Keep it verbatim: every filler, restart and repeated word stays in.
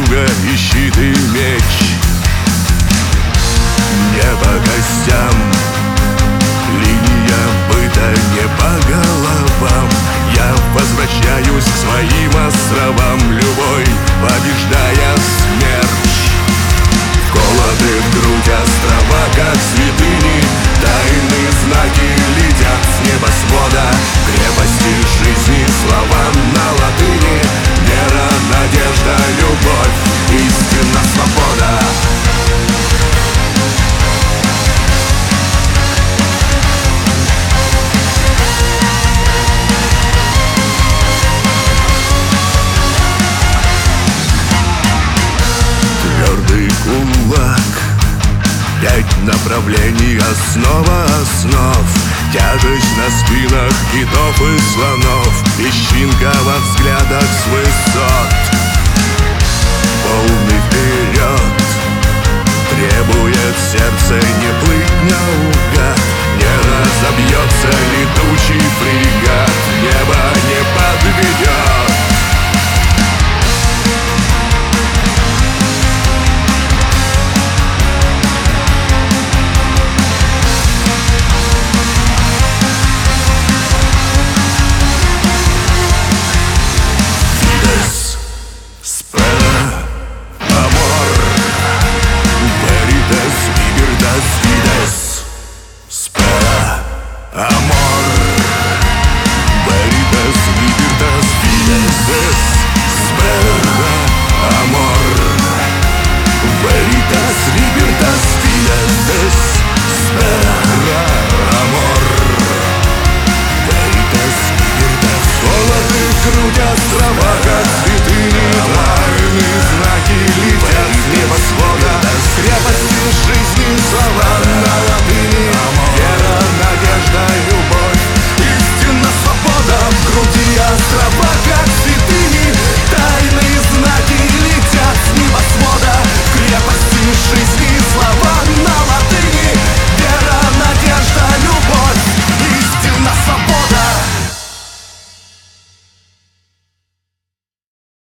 друга и щит и меч. Не по костям, линия быта не по головам. Я возвращаюсь к своим островам, любой побеждая смерч. Вколоты в грудь острова, как святыни, тайные знаки летят с небосвода. Крепости жизни, слова на латыни, вера, надежда, любовь, истина, свобода. Твердый кулак, пять направлений, основа основ. Тяжесть на спинах китов и слонов, песчинка во взглядах с высот. Полный вперед требует сердце